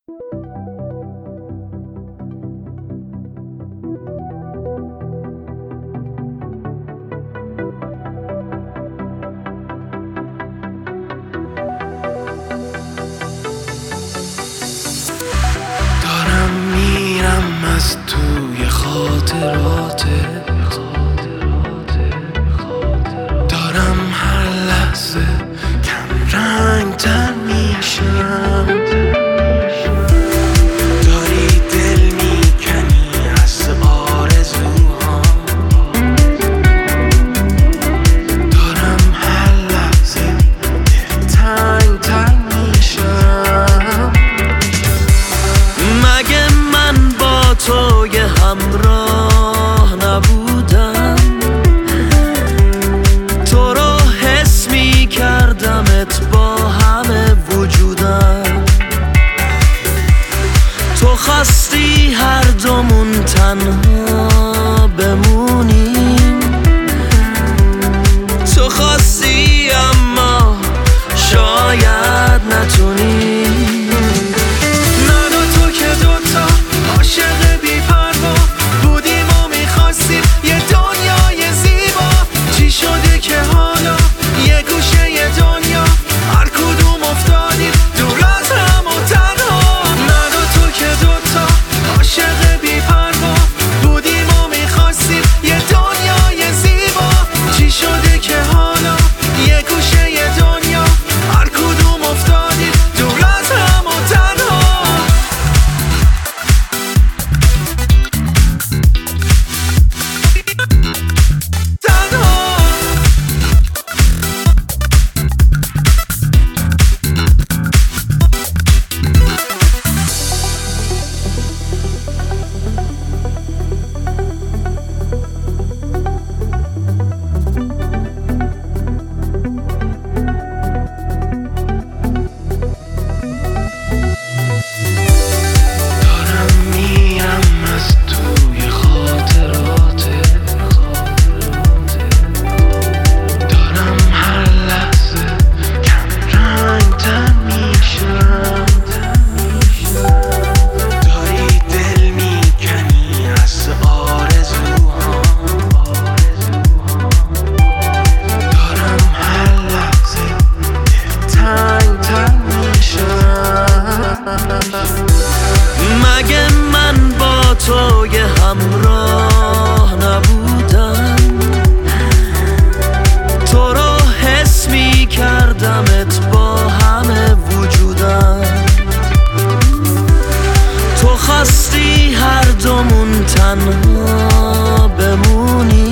دارم میرم از توی خاطراتت، دارم هر لحظه کم رنگ تر میشم. داری دل میکنی از آرزوها، دارم هر لحظه دلتنگ تر میشم. مگه من با تو یه همراه نبودم؟ تو رو حس میکردمت با همه وجودم. تو خواستی هر دومون تنها بمونیم، تو خواستی اما شاید نتونیم. من و تو که دوتا عاشق بی‌پروا بودیم و میخواستیم یه دنیای زیبا. چی شده که حالا یه گوشه یه دنیا هر کدوم افتادیم دور از هم و تنها؟ من و تو که دوتا عاشق بی‌پروا بودیم و میخواستیم یه دنیای زیبا. چی شده که حالا یه گوشه یه دنیا هر کدوم افتادیم دور از هم و تنها؟ مگه من با تو یه همراه نبودم؟ تو رو حس میکردمت با همه وجودم. تو خواستی هر دومون تنها بمونیم،